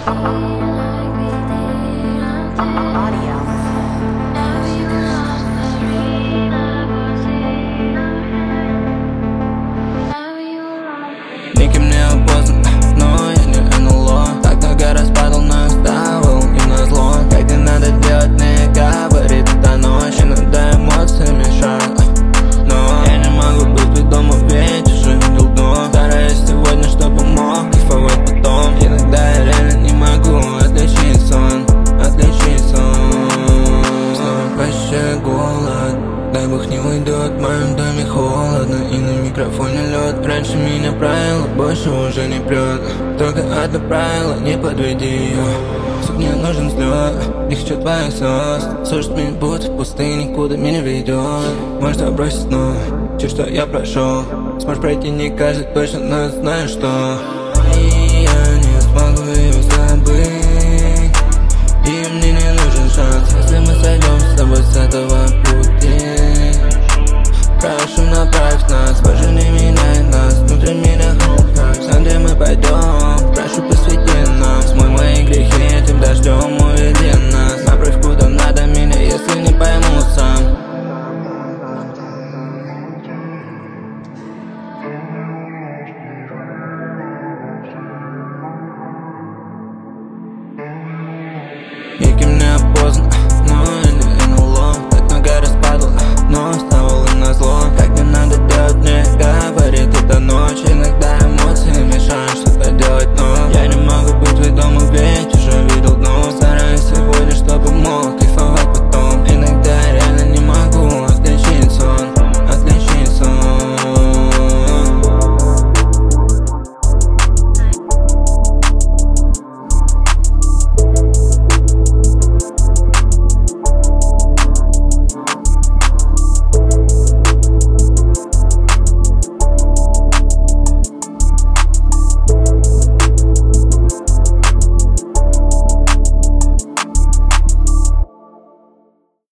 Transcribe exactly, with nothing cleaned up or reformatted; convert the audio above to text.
Никем не опознан, но я не эн эл о. Так много раз падал, но вставал не назло. Как не надо делать, мне говорит эта ночь. Иногда эмоции мешают, но я не могу быть ведь дома, ведь уже видел дно. Стараюсь сегодня, чтобы мог кайфовать потом. Иногда я реально не могу отличить сон, отличить сон. Снова почти голод, дай бог не уйдет, в моем доме холодно и на микрофоне лед. Раньше меня правило, больше уже не прет. Только одно правило, не подведи ее. Мне нужен взлет, не хочу твоих слез. Слушать меня будто в пустыне, куда меня ведет. Может забросить, но через что я прошел. Сможешь пройти не каждый точно, но я знаю, что